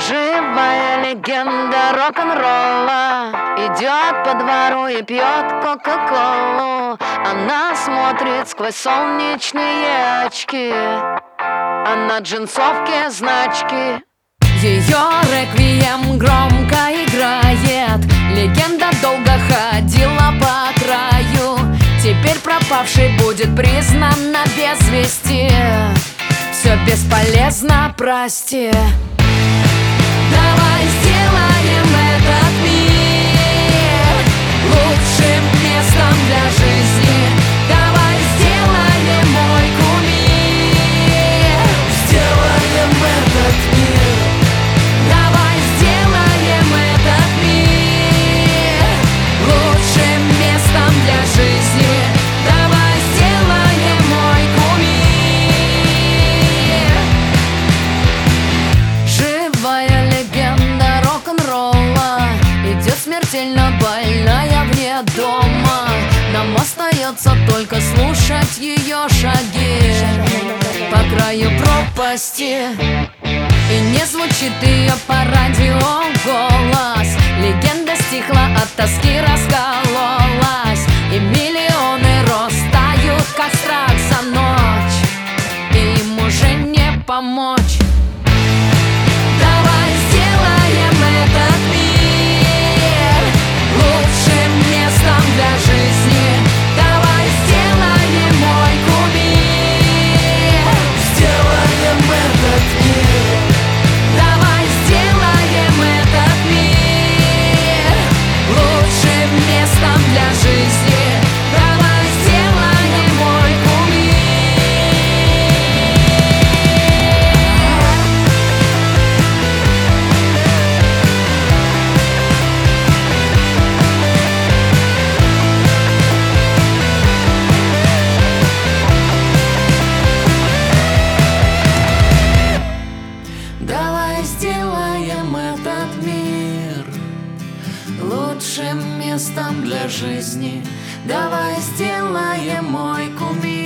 Живая легенда рок-н-ролла идет по двору и пьет кока-колу. Она смотрит сквозь солнечные очки, а на джинсовке значки. Ее реквием громко играет. Легенда долго ходила по краю. Теперь пропавший будет признана без вести. Все бесполезно, прости. Давай сделаем этот мир лучшим местом для жизни. Давай сделаем мой кумир. Сделаем этот мир. Давай сделаем этот мир лучшим местом для жизни. Давай сделаем мой кумир. Живая легенда рок-н-ролла идет смертельно больная вне дома. Нам остается только слушать ее шаги по краю пропасти. И не звучит ее по радио голос. Легенда стихла, от тоски раскололась. И миллионы растают, как страх за ночь. И им уже не помочь. Давай сделаем этот мир лучшим местом для жизни. Давай сделаем мой кумир. Сделаем этот мир. Давай сделаем этот мир лучшим местом для жизни. Давай сделаем мой Давай сделаем этот мир лучшим местом для жизни. Давай сделаем мой кумир.